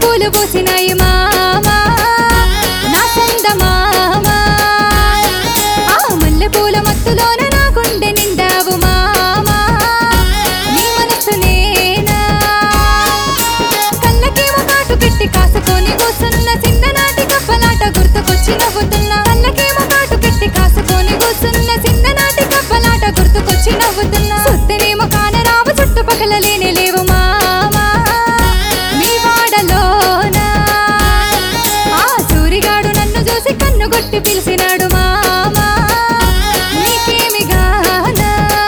పూలు పూసినాయి మామా నా సందమామా ఆ మల్లె పూల మత్తులోన నా గుండె నిండావు మామా నీ మనసునేనా కళ్ళకేమో కాటు పెట్టి కాసుకొని కూసున్న చిన్ననాటి కప్పలాట గుర్తుకొచ్చి నవ్వుతున్నా కళ్ళకేమో కాటు పెట్టి కాసుకొని కూసున్న చిన్ననాటి కప్పలాట గుర్తుకొచ్చి నవ్వుతున్నా సుత్తనేమో కానరావు చుట్టుపక్కల లేనే లేవు మామా నీ వాడలోనా ఆ సూరిగాడు నన్ను చూసి కన్ను కొట్టి పిలిచినాడు మామా నీకేమి గానా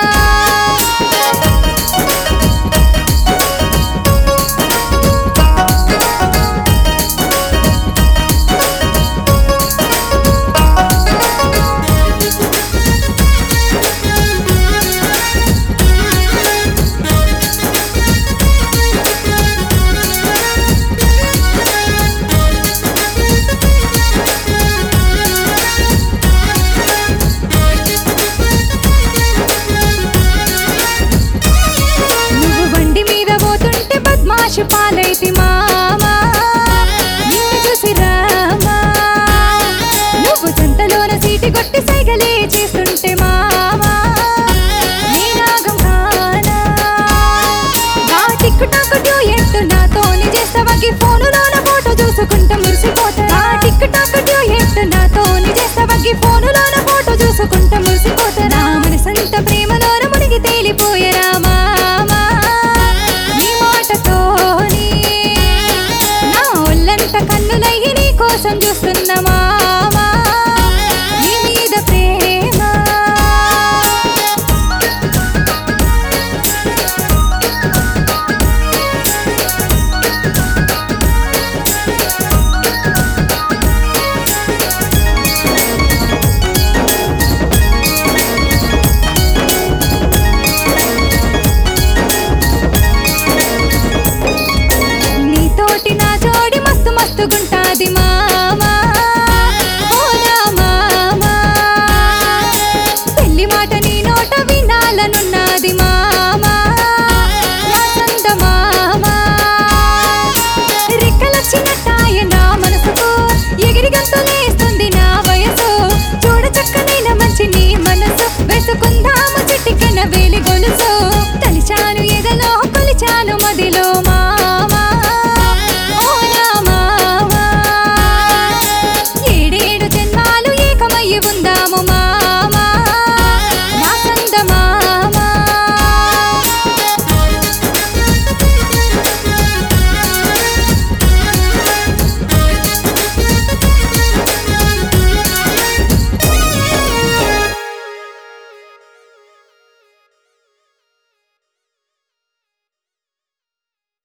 నువ్వు బండి మీద పోతుంటే బద్మాషి పాలైతి మామా నిన్ను చూసి రామా నువ్వు జంటలోన సీటి కొట్టి సైగలే చేస్తుంటే మామా నీ నాగం కానా నా టిక్ టాక్ డ్యూయెట్ నాతోని చేస్తావకి ఫోనులోన ఫోటో చూసుకుంటా మురిసిపోతా నా టిక్ టాక్ డ్యూయెట్ నాతోని చేస్తావకి ఫోను